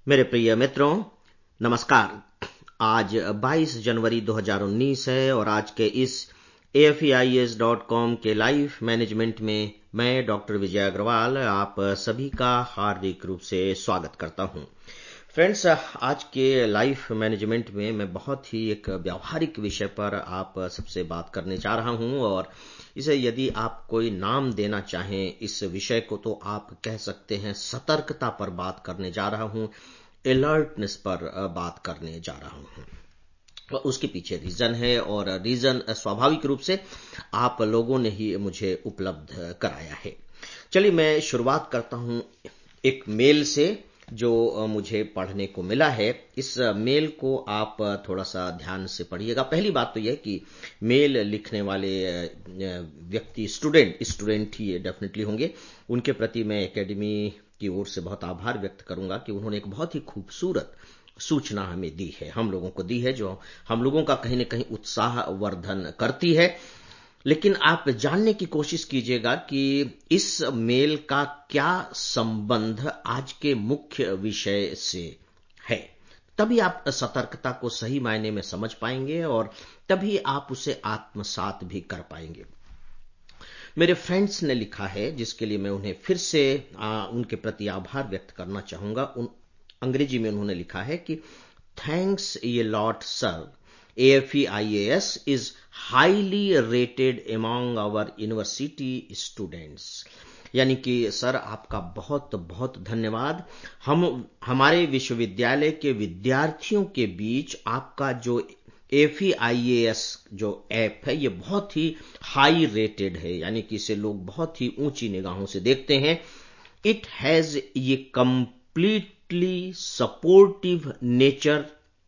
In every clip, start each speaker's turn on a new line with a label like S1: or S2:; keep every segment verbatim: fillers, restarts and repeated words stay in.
S1: मेरे प्रिय मित्रों, नमस्कार। आज बाईस जनवरी दो हज़ार उन्नीस है और आज के इस A F E I S dot com के लाइव मैनेजमेंट में मैं डॉक्टर विजय अग्रवाल आप सभी का हार्दिक रूप से स्वागत करता हूं। फ्रेंड्स, आज के लाइव मैनेजमेंट में मैं बहुत ही एक व्यावहारिक विषय पर आप सबसे बात करने जा रहा हूं और इसे यदि आप कोई नाम देना चाहें इस विषय को तो आप कह सकते हैं सतर्कता पर बात करने जा रहा हूं, अलर्टनेस पर बात करने जा रहा हूं। तो उसके पीछे रीजन है और रीजन स्वाभाविक रूप से आप लोगों ने ही मुझे उपलब्ध कराया है। चलिए मैं शुरुआत करता हूं एक मेल से जो मुझे पढ़ने को मिला है। इस मेल को आप थोड़ा सा ध्यान से पढ़िएगा। पहली बात तो यह कि मेल लिखने वाले व्यक्ति स्टूडेंट स्टूडेंट ही डेफिनेटली होंगे। उनके प्रति मैं एकेडमी की ओर से बहुत आभार व्यक्त करूंगा कि उन्होंने एक बहुत ही खूबसूरत सूचना हमें दी है, हम लोगों को दी है, जो हम लोगों का कहीं न कहीं उत्साह वर्धन करती है। लेकिन आप जानने की कोशिश कीजिएगा कि इस मेल का क्या संबंध आज के मुख्य विषय से है। तभी आप सतर्कता को सही मायने में समझ पाएंगे और तभी आप उसे आत्मसात भी कर पाएंगे। मेरे फ्रेंड्स ने लिखा है, जिसके लिए मैं उन्हें फिर से आ, उनके प्रति आभार व्यक्त करना चाहूंगा। उन अंग्रेजी में उन्होंने लिखा है कि thanks a lot sir, A F E I A S is highly rated among our university students। यानी कि सर आपका बहुत बहुत धन्यवाद। हम हमारे विश्वविद्यालय के विद्यार्थियों के बीच आपका जो A F E I A S जो ऐप है ये बहुत ही हाई रेटेड है, यानी कि इसे लोग बहुत ही ऊंची निगाहों से देखते हैं। इट हैज ये completely supportive nature.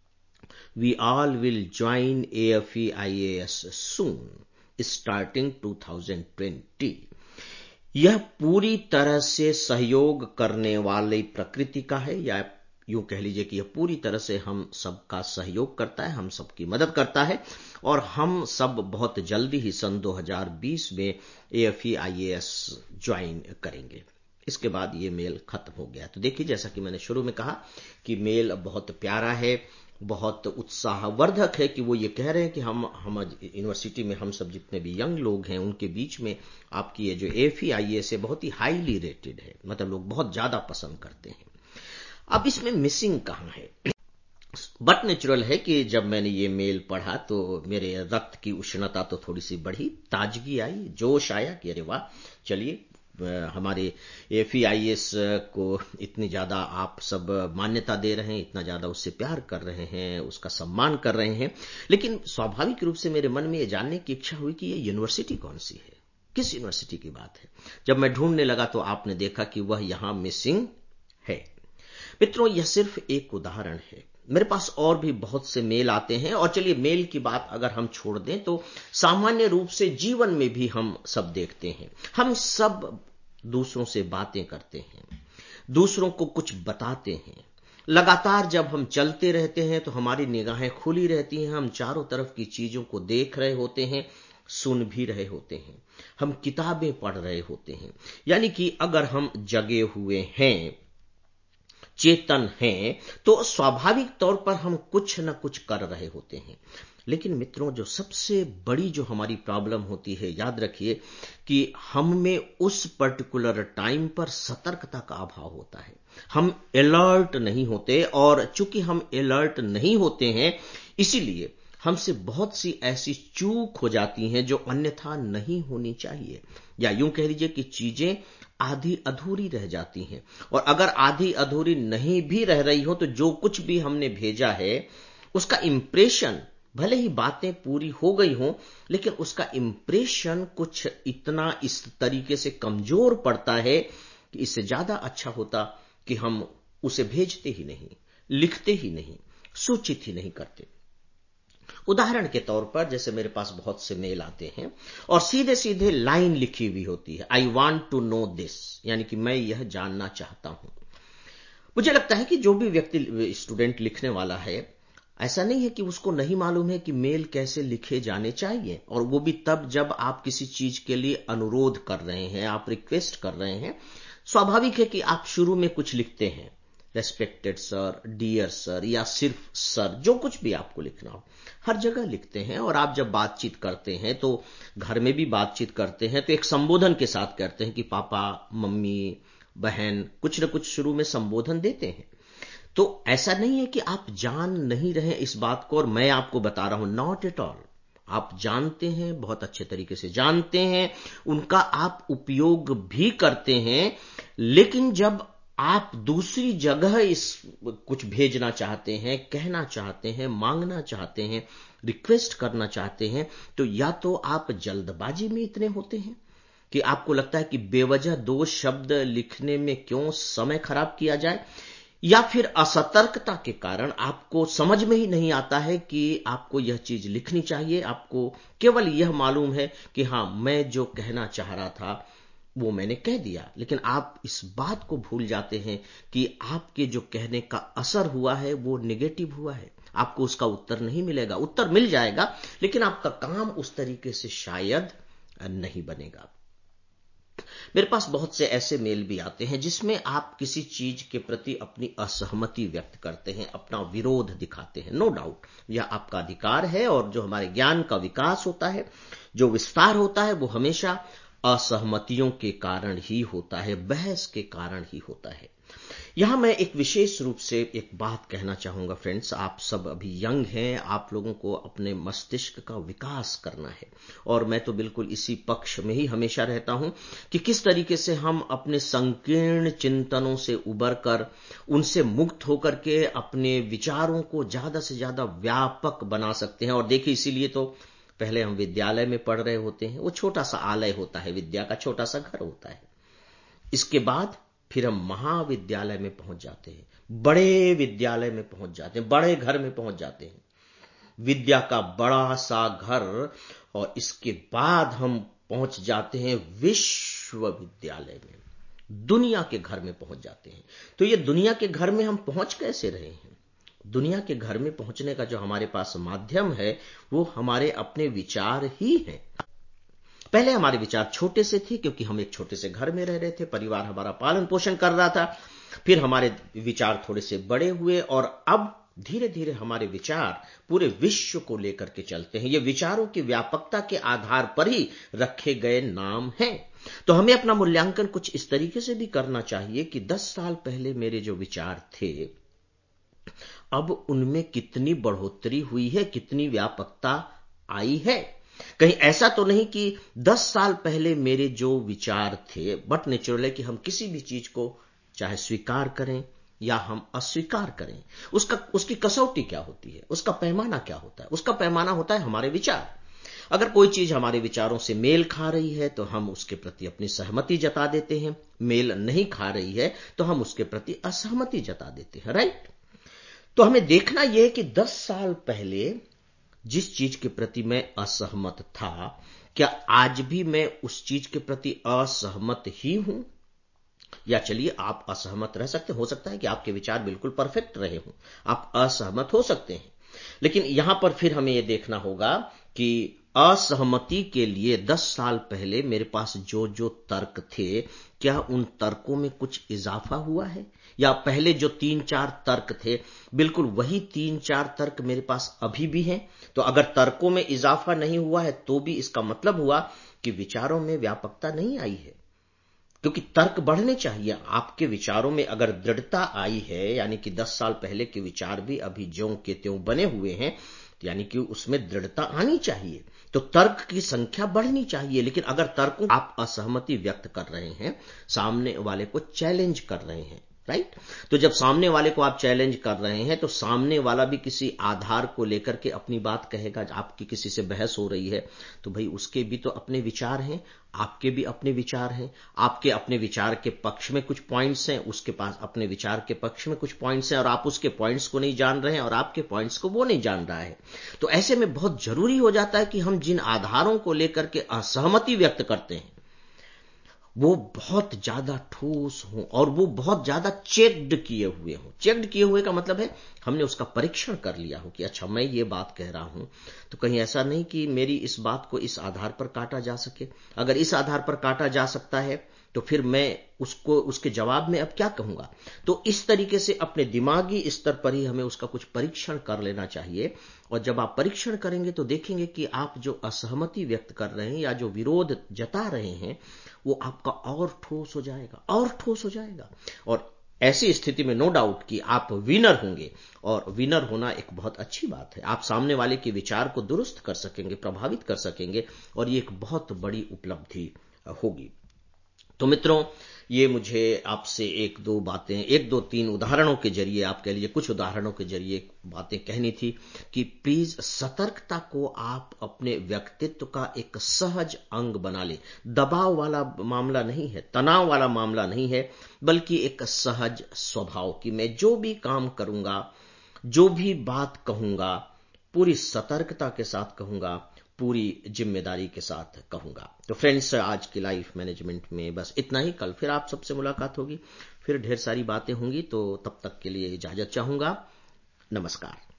S1: We all will join A F E I A S soon, starting दो हज़ार बीस। यह पूरी तरह से सहयोग करने वाली प्रकृति का है, या यूं कह लीजिए कि यह पूरी तरह से हम सबका सहयोग करता है, हम सबकी मदद करता है और हम सब बहुत जल्दी ही सन दो हज़ार बीस में A F E I A S join करेंगे। इसके बाद ये मेल खत्म हो गया। तो देखिए, जैसा कि मैंने शुरू में कहा कि मेल बहुत प्यारा है, बहुत उत्साहवर्धक है कि वो ये कह रहे हैं कि हम हम यूनिवर्सिटी में हम सब जितने भी यंग लोग हैं उनके बीच में आपकी ये जो A F E I A S है बहुत ही हाईली रेटेड है, मतलब लोग बहुत ज्यादा पसंद करते हैं। अब इसमें मिसिंग कहाँ है? बट नेचुरल है कि जब मैंने ये मेल पढ़ा तो मेरे रक्त की उष्णता तो थोड़ी सी बढ़ी, ताजगी आई, जोश आया कि अरे वाह, चलिए हमारे A F E I A S को इतनी ज्यादा आप सब मान्यता दे रहे हैं, इतना ज्यादा उससे प्यार कर रहे हैं, उसका सम्मान कर रहे हैं। लेकिन स्वाभाविक रूप से मेरे मन में ये जानने की इच्छा हुई कि ये यूनिवर्सिटी कौन सी है, किस यूनिवर्सिटी की बात है। जब मैं ढूंढने लगा तो आपने देखा कि वह यहां मिसिंग है। मित्रों, यह सिर्फ एक उदाहरण है, मेरे पास और भी बहुत से मेल आते हैं। और चलिए मेल की बात अगर हम छोड़ दें तो सामान्य रूप से जीवन में भी हम सब देखते हैं, हम सब दूसरों से बातें करते हैं, दूसरों को कुछ बताते हैं। लगातार जब हम चलते रहते हैं तो हमारी निगाहें खुली रहती हैं, हम चारों तरफ की चीजों को देख रहे होते हैं, सुन भी रहे होते हैं, हम किताबें पढ़ रहे होते हैं। यानी कि अगर हम जगे हुए हैं, चेतन हैं, तो स्वाभाविक तौर पर हम कुछ न कुछ कर रहे होते हैं। लेकिन मित्रों, जो सबसे बड़ी जो हमारी प्रॉब्लम होती है, याद रखिए कि हम में उस पर्टिकुलर टाइम पर सतर्कता का अभाव होता है, हम अलर्ट नहीं होते। और चूंकि हम अलर्ट नहीं होते हैं, इसीलिए हमसे बहुत सी ऐसी चूक हो जाती हैं जो अन्यथा नहीं होनी चाहिए, या यूं कह लीजिए कि चीजें आधी अधूरी रह जाती हैं। और अगर आधी अधूरी नहीं भी रह रही हो तो जो कुछ भी हमने भेजा है उसका इंप्रेशन, भले ही बातें पूरी हो गई हो, लेकिन उसका इंप्रेशन कुछ इतना इस तरीके से कमजोर पड़ता है कि इससे ज्यादा अच्छा होता कि हम उसे भेजते ही नहीं, लिखते ही नहीं, सूचित ही नहीं करते। उदाहरण के तौर पर जैसे मेरे पास बहुत से मेल आते हैं और सीधे सीधे लाइन लिखी हुई होती है, I want to know this, यानी कि मैं यह जानना चाहता हूं। मुझे लगता है कि जो भी व्यक्ति स्टूडेंट लिखने वाला है, ऐसा नहीं है कि उसको नहीं मालूम है कि मेल कैसे लिखे जाने चाहिए, और वो भी तब जब आप किसी चीज के लिए अनुरोध कर रहे हैं, आप रिक्वेस्ट कर रहे हैं। स्वाभाविक है कि आप शुरू में कुछ लिखते हैं, रेस्पेक्टेड सर, डियर सर या सिर्फ सर, जो कुछ भी आपको लिखना हो हर जगह लिखते हैं। और आप जब बातचीत करते हैं तो घर में भी बातचीत करते हैं तो एक संबोधन के साथ करते हैं कि पापा, मम्मी, बहन, कुछ न कुछ शुरू में संबोधन देते हैं। तो ऐसा नहीं है कि आप जान नहीं रहे इस बात को और मैं आपको बता रहा हूं, नॉट एट ऑल। आप जानते हैं, बहुत अच्छे तरीके से जानते हैं, उनका आप उपयोग भी करते हैं। लेकिन जब आप दूसरी जगह इस कुछ भेजना चाहते हैं, कहना चाहते हैं, मांगना चाहते हैं, रिक्वेस्ट करना चाहते हैं, तो या तो आप जल्दबाजी में इतने होते हैं कि आपको लगता है कि बेवजह दो शब्द लिखने में क्यों समय खराब किया जाए, या फिर असतर्कता के कारण आपको समझ में ही नहीं आता है कि आपको यह चीज लिखनी चाहिए। आपको केवल यह मालूम है कि हां, मैं जो कहना चाह रहा था वो मैंने कह दिया, लेकिन आप इस बात को भूल जाते हैं कि आपके जो कहने का असर हुआ है वो नेगेटिव हुआ है। आपको उसका उत्तर नहीं मिलेगा, उत्तर मिल जाएगा लेकिन आपका काम उस तरीके से शायद नहीं बनेगा। मेरे पास बहुत से ऐसे मेल भी आते हैं जिसमें आप किसी चीज के प्रति अपनी असहमति व्यक्त करते हैं, अपना विरोध दिखाते हैं। नो डाउट यह आपका अधिकार है और जो हमारे ज्ञान का विकास होता है, जो विस्तार होता है, वो हमेशा असहमतियों के कारण ही होता है, बहस के कारण ही होता है। यहां मैं एक विशेष रूप से एक बात कहना चाहूंगा फ्रेंड्स, आप सब अभी यंग हैं, आप लोगों को अपने मस्तिष्क का विकास करना है और मैं तो बिल्कुल इसी पक्ष में ही हमेशा रहता हूं कि किस तरीके से हम अपने संकीर्ण चिंतनों से उबर कर, उनसे मुक्त होकर के अपने विचारों को ज्यादा से ज्यादा व्यापक बना सकते हैं। और देखिए, इसीलिए तो पहले हम विद्यालय में पढ़ रहे होते हैं, वो छोटा सा आलय होता है, विद्या का छोटा सा घर होता है। इसके बाद फिर हम महाविद्यालय में पहुंच जाते हैं, बड़े विद्यालय में पहुंच जाते हैं, बड़े घर में पहुंच जाते हैं, विद्या का बड़ा सा घर। और इसके बाद हम पहुंच जाते हैं विश्वविद्यालय में, दुनिया के घर में पहुंच जाते हैं। तो ये दुनिया के घर में हम पहुंच कैसे रहे हैं? दुनिया के घर में पहुंचने का जो हमारे पास माध्यम है वो हमारे अपने विचार ही हैं। पहले हमारे विचार छोटे से थे क्योंकि हम एक छोटे से घर में रह रहे थे, परिवार हमारा पालन पोषण कर रहा था। फिर हमारे विचार थोड़े से बड़े हुए और अब धीरे धीरे हमारे विचार पूरे विश्व को लेकर के चलते हैं। ये विचारों की व्यापकता के आधार पर ही रखे गए नाम हैं। तो हमें अपना मूल्यांकन कुछ इस तरीके से भी करना चाहिए कि दस साल पहले मेरे जो विचार थे, अब उनमें कितनी बढ़ोतरी हुई है, कितनी व्यापकता आई है। कहीं ऐसा तो नहीं कि दस साल पहले मेरे जो विचार थे, बट नेचुरल है कि हम किसी भी चीज को चाहे स्वीकार करें या हम अस्वीकार करें, उसका उसकी कसौटी क्या होती है, उसका पैमाना क्या होता है? उसका पैमाना होता है हमारे विचार। अगर कोई चीज हमारे विचारों से मेल खा रही है तो हम उसके प्रति अपनी सहमति जता देते हैं, मेल नहीं खा रही है तो हम उसके प्रति असहमति जता देते हैं, राइट? तो हमें देखना यह है कि दस साल पहले जिस चीज के प्रति मैं असहमत था, क्या आज भी मैं उस चीज के प्रति असहमत ही हूं? या चलिए, आप असहमत रह सकते, हो सकता है कि आपके विचार बिल्कुल परफेक्ट रहे हों, आप असहमत हो सकते हैं। लेकिन यहां पर फिर हमें यह देखना होगा कि असहमति के लिए दस साल पहले मेरे पास जो जो तर्क थे, क्या उन तर्कों में कुछ इजाफा हुआ है? या पहले जो तीन चार तर्क थे, बिल्कुल वही तीन चार तर्क मेरे पास अभी भी हैं? तो अगर तर्कों में इजाफा नहीं हुआ है तो भी इसका मतलब हुआ कि विचारों में व्यापकता नहीं आई है, क्योंकि तर्क बढ़ने चाहिए। आपके विचारों में अगर दृढ़ता आई है, यानी कि दस साल पहले के विचार भी अभी ज्यों के त्यों बने हुए हैं, यानी कि उसमें दृढ़ता आनी चाहिए, तो तर्क की संख्या बढ़नी चाहिए। लेकिन अगर तर्कों आप असहमति व्यक्त कर रहे हैं, सामने वाले को चैलेंज कर रहे हैं, राइट? तो जब सामने वाले को आप चैलेंज कर रहे हैं तो सामने वाला भी किसी आधार को लेकर के अपनी बात कहेगा। आपकी किसी से बहस हो रही है तो भाई उसके भी तो अपने विचार हैं, आपके भी अपने विचार हैं। आपके अपने विचार के पक्ष में कुछ पॉइंट्स हैं, उसके पास अपने विचार के पक्ष में कुछ पॉइंट्स हैं, और आप उसके पॉइंट्स को नहीं जान रहे हैं और आपके पॉइंट्स को वो नहीं जान रहा है। तो ऐसे में बहुत जरूरी हो जाता है कि हम जिन आधारों को लेकर के असहमति व्यक्त करते हैं वो बहुत ज्यादा ठोस हों और वो बहुत ज्यादा चेक्ड किए हुए हों। चेक्ड किए हुए का मतलब है हमने उसका परीक्षण कर लिया हो कि अच्छा, मैं ये बात कह रहा हूं तो कहीं ऐसा नहीं कि मेरी इस बात को इस आधार पर काटा जा सके। अगर इस आधार पर काटा जा सकता है तो फिर मैं उसको उसके जवाब में अब क्या कहूंगा। तो इस तरीके से अपने दिमागी स्तर पर ही हमें उसका कुछ परीक्षण कर लेना चाहिए, और जब आप परीक्षण करेंगे तो देखेंगे कि आप जो असहमति व्यक्त कर रहे हैं या जो विरोध जता रहे हैं वो आपका और ठोस हो जाएगा और ठोस हो जाएगा, और ऐसी स्थिति में नो डाउट कि आप विनर होंगे। और विनर होना एक बहुत अच्छी बात है, आप सामने वाले के विचार को दुरुस्त कर सकेंगे, प्रभावित कर सकेंगे, और ये एक बहुत बड़ी उपलब्धि होगी। तो मित्रों, ये मुझे आपसे एक दो बातें, एक दो तीन उदाहरणों के जरिए, आप कह लीजिए कुछ उदाहरणों के जरिए बातें कहनी थी कि प्लीज सतर्कता को आप अपने व्यक्तित्व का एक सहज अंग बना लें। दबाव वाला मामला नहीं है, तनाव वाला मामला नहीं है, बल्कि एक सहज स्वभाव कि मैं जो भी काम करूंगा, जो भी बात कहूंगा, पूरी सतर्कता के साथ कहूंगा, पूरी जिम्मेदारी के साथ कहूंगा। तो फ्रेंड्स, आज की लाइफ मैनेजमेंट में बस इतना ही। कल फिर आप सबसे मुलाकात होगी, फिर ढेर सारी बातें होंगी, तो तब तक के लिए इजाजत चाहूंगा। नमस्कार।